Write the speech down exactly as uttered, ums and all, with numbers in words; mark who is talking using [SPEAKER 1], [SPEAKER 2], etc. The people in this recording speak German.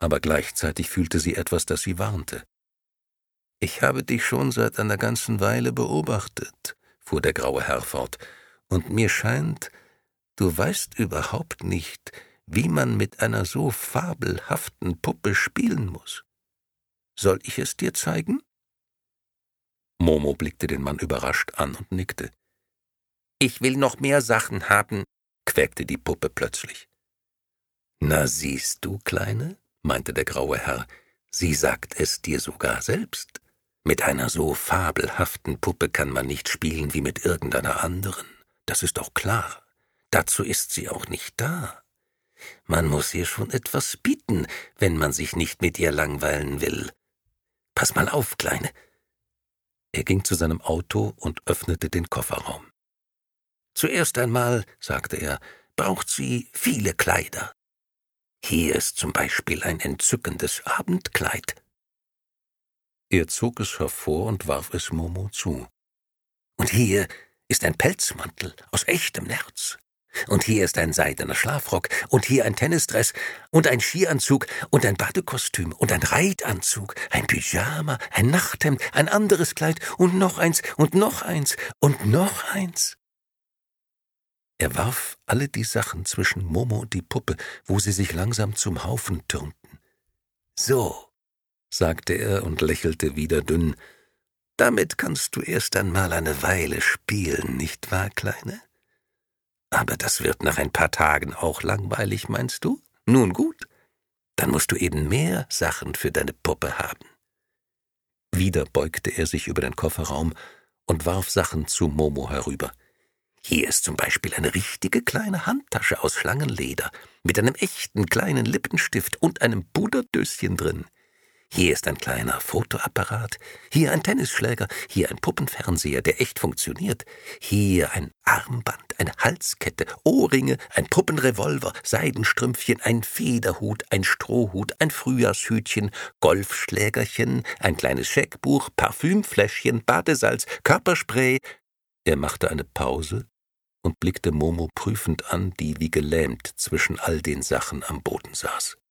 [SPEAKER 1] aber gleichzeitig fühlte sie etwas, das sie warnte. »Ich habe dich schon seit einer ganzen Weile beobachtet«, fuhr der graue Herr fort, »und mir scheint, du weißt überhaupt nicht, wie man mit einer so fabelhaften Puppe spielen muss. Soll ich es dir zeigen?« Momo blickte den Mann überrascht an und nickte. »Ich will noch mehr Sachen haben«, quäkte die Puppe plötzlich. »Na siehst du, Kleine«, meinte der graue Herr, »sie sagt es dir sogar selbst. Mit einer so fabelhaften Puppe kann man nicht spielen wie mit irgendeiner anderen. Das ist doch klar. Dazu ist sie auch nicht da. Man muss ihr schon etwas bieten, wenn man sich nicht mit ihr langweilen will. Pass mal auf, Kleine.« Er ging zu seinem Auto und öffnete den Kofferraum. »Zuerst einmal«, sagte er, »braucht sie viele Kleider. Hier ist zum Beispiel ein entzückendes Abendkleid.« Er zog es hervor und warf es Momo zu. »Und hier ist ein Pelzmantel aus echtem Nerz. Und hier ist ein seidener Schlafrock und hier ein Tennisdress und ein Skianzug und ein Badekostüm und ein Reitanzug, ein Pyjama, ein Nachthemd, ein anderes Kleid und noch eins und noch eins und noch eins.« Er warf alle die Sachen zwischen Momo und die Puppe, wo sie sich langsam zum Haufen türmten. »So«, sagte er und lächelte wieder dünn, »damit kannst du erst einmal eine Weile spielen, nicht wahr, Kleine? Aber das wird nach ein paar Tagen auch langweilig, meinst du? Nun gut, dann musst du eben mehr Sachen für deine Puppe haben.« Wieder beugte er sich über den Kofferraum und warf Sachen zu Momo herüber. »Hier ist zum Beispiel eine richtige kleine Handtasche aus Schlangenleder mit einem echten kleinen Lippenstift und einem Puderdöschen drin. Hier ist ein kleiner Fotoapparat, hier ein Tennisschläger, hier ein Puppenfernseher, der echt funktioniert, hier ein Armband, eine Halskette, Ohrringe, ein Puppenrevolver, Seidenstrümpfchen, ein Federhut, ein Strohhut, ein Frühjahrshütchen, Golfschlägerchen, ein kleines Scheckbuch, Parfümfläschchen, Badesalz, Körperspray.« Er machte eine Pause und blickte Momo prüfend an, die wie gelähmt zwischen all den Sachen am Boden saß.